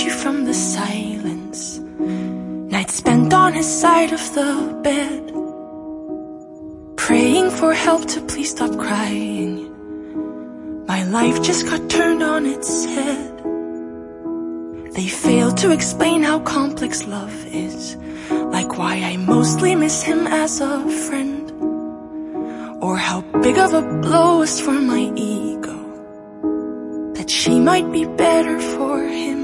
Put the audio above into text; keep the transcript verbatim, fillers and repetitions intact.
you from the silence. Nights spent on his side of the bed, praying for help to please stop crying. My life just got turned on its head. They failed to explain how complex love is, like why I mostly miss him as a friend, or how big of a blow was for my ego, that she might be better for him.